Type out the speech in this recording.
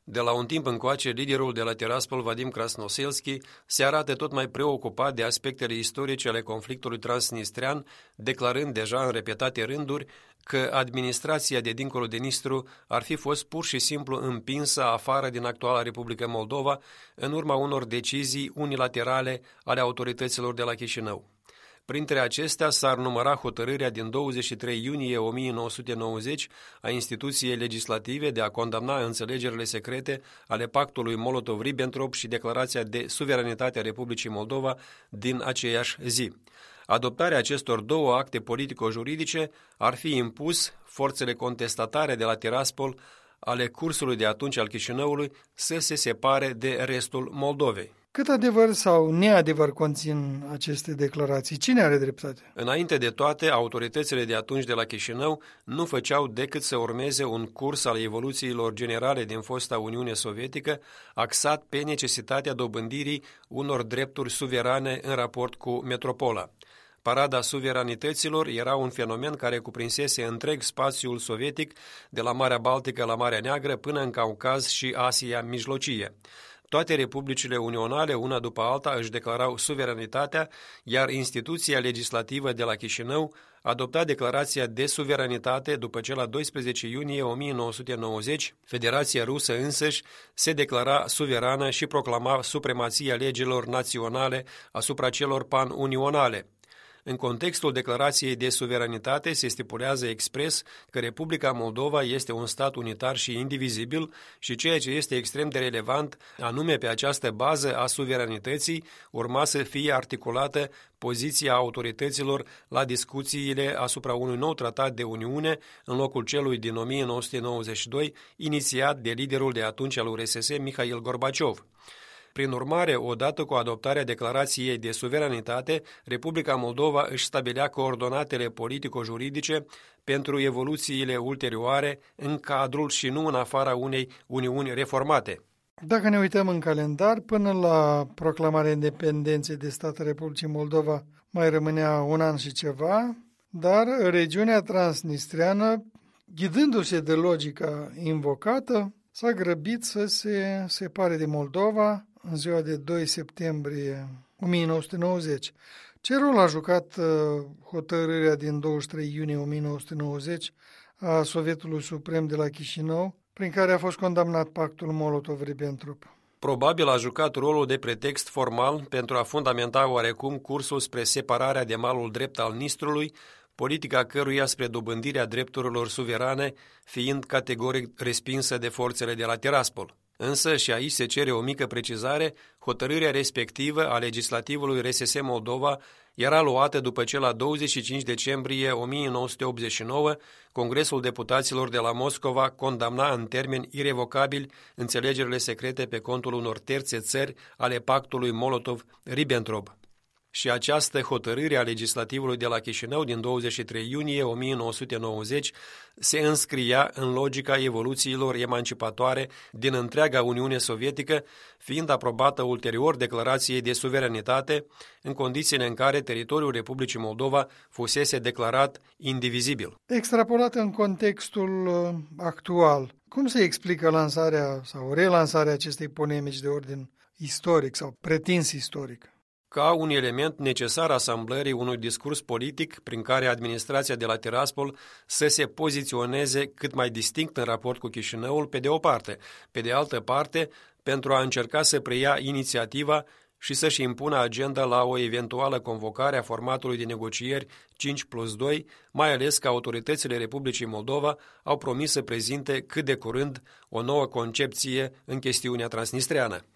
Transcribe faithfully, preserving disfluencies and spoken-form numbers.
De la un timp încoace, liderul de la Tiraspol, Vadim Krasnoselski, se arată tot mai preocupat de aspectele istorice ale conflictului transnistrean, declarând deja în repetate rânduri că administrația de dincolo de Nistru ar fi fost pur și simplu împinsă afară din actuala Republică Moldova în urma unor decizii unilaterale ale autorităților de la Chișinău. Printre acestea s-ar număra hotărârea din douăzeci și trei iunie o mie nouă sute nouăzeci a instituției legislative de a condamna înțelegerile secrete ale pactului Molotov-Ribbentrop și declarația de suveranitate a Republicii Moldova din aceeași zi. Adoptarea acestor două acte politico-juridice ar fi impus forțele contestatare de la Tiraspol ale cursului de atunci al Chișinăului să se separe de restul Moldovei. Cât adevăr sau neadevăr conțin aceste declarații? Cine are dreptate? Înainte de toate, autoritățile de atunci de la Chișinău nu făceau decât să urmeze un curs al evoluțiilor generale din fosta Uniune Sovietică, axat pe necesitatea dobândirii unor drepturi suverane în raport cu metropola. Parada suveranităților era un fenomen care cuprinsese întreg spațiul sovietic, de la Marea Baltică la Marea Neagră până în Caucaz și Asia Mijlocie. Toate republicile unionale, una după alta, își declarau suveranitatea, iar instituția legislativă de la Chișinău adopta declarația de suveranitate după ce la doisprezece iunie o mie nouă sute nouăzeci Federația Rusă însăși se declara suverană și proclama supremația legilor naționale asupra celor pan-unionale. În contextul declarației de suveranitate se stipulează expres că Republica Moldova este un stat unitar și indivizibil și ceea ce este extrem de relevant, anume pe această bază a suveranității, urma să fie articulată poziția autorităților la discuțiile asupra unui nou tratat de Uniune în locul celui din o mie nouă sute nouăzeci și doi, inițiat de liderul de atunci al U R S S, Mihail Gorbaciov. Prin urmare, odată cu adoptarea declarației de suveranitate, Republica Moldova își stabilea coordonatele politico-juridice pentru evoluțiile ulterioare în cadrul și nu în afara unei Uniuni reformate. Dacă ne uităm în calendar, până la proclamarea independenței de stat Republicii Moldova mai rămânea un an și ceva, dar regiunea transnistreană, ghidându-se de logica invocată, s-a grăbit să se separe de Moldova în ziua de doi septembrie o mie nouă sute nouăzeci. Ce rol a jucat hotărârea din douăzeci și trei iunie o mie nouă sute nouăzeci a Sovietului Suprem de la Chișinău, prin care a fost condamnat pactul Molotov-Ribbentrop? Probabil a jucat rolul de pretext formal pentru a fundamenta oarecum cursul spre separarea de malul drept al Nistrului, politica căruia spre dobândirea drepturilor suverane fiind categoric respinsă de forțele de la Tiraspol. Însă, și aici se cere o mică precizare, hotărârea respectivă a legislativului R S S Moldova era luată după ce la douăzeci și cinci decembrie o mie nouă sute optzeci și nouă Congresul Deputaților de la Moscova condamna în termeni irevocabili înțelegerile secrete pe contul unor terțe țări ale pactului Molotov-Ribbentrop. Și această hotărâre a legislativului de la Chișinău din douăzeci și trei iunie o mie nouă sute nouăzeci se înscria în logica evoluțiilor emancipatoare din întreaga Uniune Sovietică, fiind aprobată ulterior declarației de suveranitate, în condițiile în care teritoriul Republicii Moldova fusese declarat indivizibil. Extrapolată în contextul actual, cum se explică lansarea sau relansarea acestei polemici de ordin istoric sau pretins istoric? Ca un element necesar asamblării unui discurs politic prin care administrația de la Tiraspol să se poziționeze cât mai distinct în raport cu Chișinăul, pe de o parte, pe de altă parte, pentru a încerca să preia inițiativa și să-și impună agenda la o eventuală convocare a formatului de negocieri cinci plus doi, mai ales că autoritățile Republicii Moldova au promis să prezinte cât de curând o nouă concepție în chestiunea transnistreană.